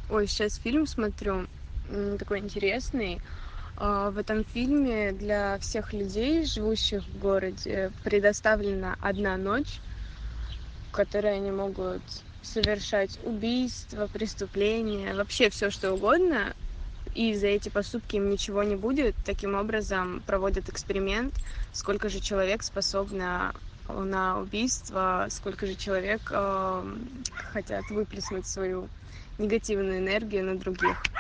Ой, сейчас фильм смотрю, такой интересный. В этом фильме для всех людей, живущих в городе, предоставлена одна ночь, в которой они могут совершать убийства, преступления, вообще все что угодно, и за эти поступки им ничего не будет. Таким образом проводят эксперимент, сколько же человек способно на убийство, сколько же человек хотят выплеснуть свою негативную энергию на других.